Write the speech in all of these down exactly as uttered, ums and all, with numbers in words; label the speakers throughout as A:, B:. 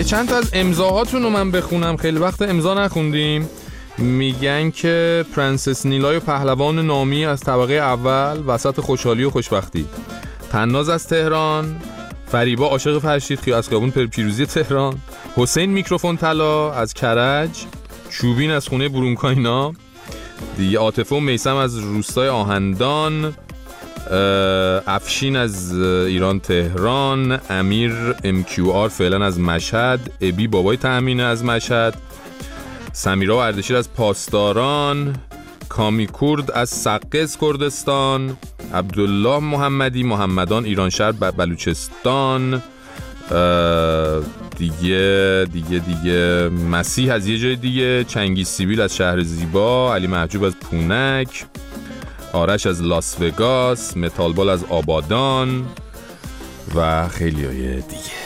A: چند تا از امضاهاتون رو من بخونم، خیلی وقت امضا نخوندیم. میگن که پرنسس نیلای پهلوان نامی از طبقه اول وسط خوشحالی و خوشبختی، طناز از تهران، فریبا عاشق فرشید خیابون از خیابون پیروزی تهران، حسین میکروفون طلا از کرج، چوبین از خونه برونکاینا دیگه، عاطفه و میثم از روستای آهندان، افشین از ایران تهران، امیر ام کیو آر فعلا از مشهد، ابی بابای تأمین از مشهد، سمیرا و اردشیر از پاسداران، کامی کرد از سقز کردستان، عبدالله محمدی محمدان ایران شهر بلوچستان، دیگه دیگه دیگه مسیح از یه جای دیگه، چنگیز سیبیل از شهر زیبا، علی محجوب از پونک، آرش از لاس وگاس، متالبال از آبادان و خیلی های دیگه.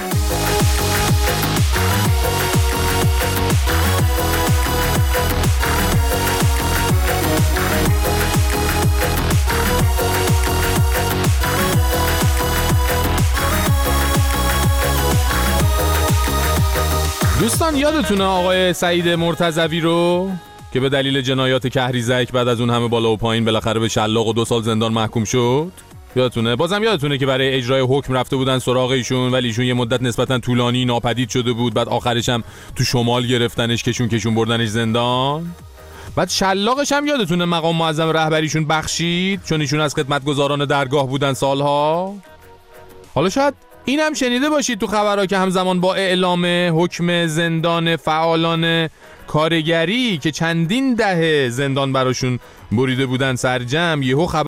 A: دوستان یادتونه آقای سعید مرتضوی رو که به دلیل جنایات کهریزک بعد از اون همه بالا و پایین بالاخره به شلاق و دو سال زندان محکوم شد؟ یادتونه؟ بازم یادتونه که برای اجرای حکم رفته بودن سراغ ایشون، ولی ایشون یه مدت نسبتا طولانی ناپدید شده بود، بعد آخرش هم تو شمال گرفتنش، کشون کشون بردنش زندان. بعد شلاقش هم یادتونه مقام معظم رهبریشون بخشید چون ایشون از خدمتگزاران درگاه بودن سالها. حالا شاید این هم شنیده باشید تو خبرها که همزمان با اعلام حکم زندان فعالان کارگری که چندین دهه زندان براشون بریده بودن سرجم، یهو خبر